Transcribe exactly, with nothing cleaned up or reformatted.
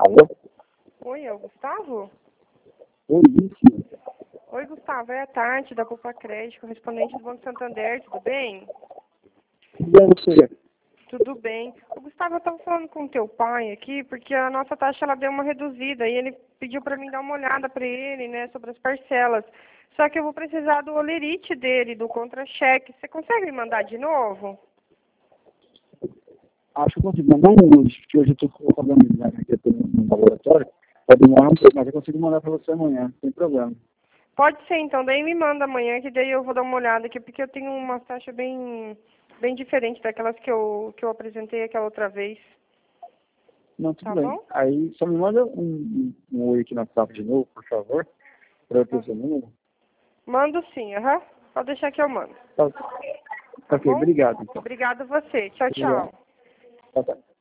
Alô? Oi, é o Gustavo? Oi, isso. Oi, Gustavo, é a Tati, da Poupa Crédito, correspondente do Banco Santander, tudo bem? Tudo bem, você? Tudo bem. O Gustavo, eu estava falando com o teu pai aqui, porque a nossa taxa ela deu uma reduzida e ele pediu para mim dar uma olhada para ele, né, sobre as parcelas. Só que eu vou precisar do olerite dele, do contra-cheque. Você consegue me mandar de novo? Acho que eu consigo mandar um hoje, porque hoje eu estou com o problema aqui no laboratório. Pode demorar um pouco, mas eu consigo mandar para você amanhã, sem problema. Pode ser, então. Daí me manda amanhã, que daí eu vou dar uma olhada aqui, porque eu tenho uma taxa bem, bem diferente daquelas que eu, que eu apresentei aquela outra vez. Não, tudo Tá bem. bom? Aí só me manda um, um, um oi aqui na WhatsApp de novo, por favor, para eu ter seu número. Mando sim, aham. Pode deixar que eu mando. Tá, Tá ok, bom? obrigado, então. Obrigada a você. Tchau, Obrigado. tchau. Tá, tá.